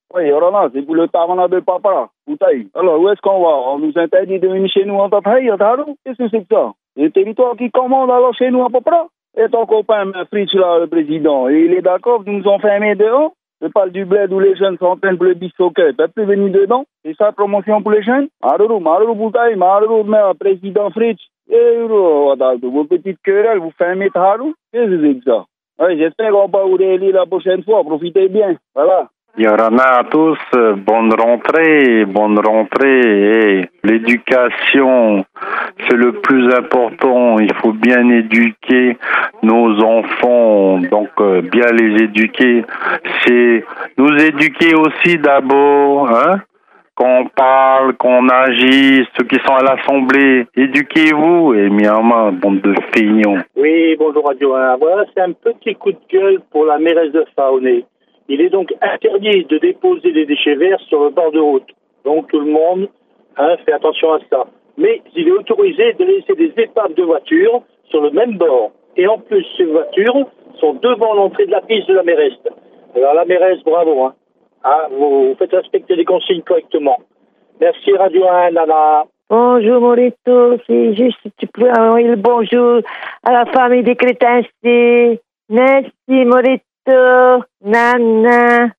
Oui, Roland, c'est pour le Tavana de Papa. Alors, où est-ce qu'on va? On nous interdit de venir chez nous en Tataï, qu'est-ce que c'est que ça? Le territoire qui commande alors chez nous à Papa? Et ton copain, Fritz, là, le président, il est d'accord qu'ils nous ont fermés dehors? Je parle du bled où les jeunes sont en train de le bissoquer. T'as plus venir dedans? C'est ça, promotion pour les jeunes? Marou, Boutaï, président Fritz. Vos petites querelles, vous fermez Tarou? Qu'est-ce que c'est que ça? Oui, j'espère qu'on va vous réélire la prochaine fois. Profitez bien. Voilà. Yorana à tous, bonne rentrée. Et l'éducation, c'est le plus important. Il faut bien éduquer nos enfants. Donc, bien les éduquer. C'est nous éduquer aussi d'abord, hein? Qu'on parle, qu'on agisse, ceux qui sont à l'Assemblée, éduquez-vous, et Myanmar, bande de feignants. Oui, bonjour Radio 1. Voilà, c'est un petit coup de gueule pour la mairesse de Faoné. Il est donc interdit de déposer des déchets verts sur le bord de route. Donc tout le monde fait attention à ça. Mais il est autorisé de laisser des épaves de voitures sur le même bord. Et en plus, ces voitures sont devant l'entrée de la piste de la mairesse. Alors la mairesse, bravo. Vous faites respecter les consignes correctement. Merci Radio 1, Nana. Bonjour Morito, c'est juste tu peux envoyer le bonjour à la famille des Crétenciers. Merci Morito, Nana.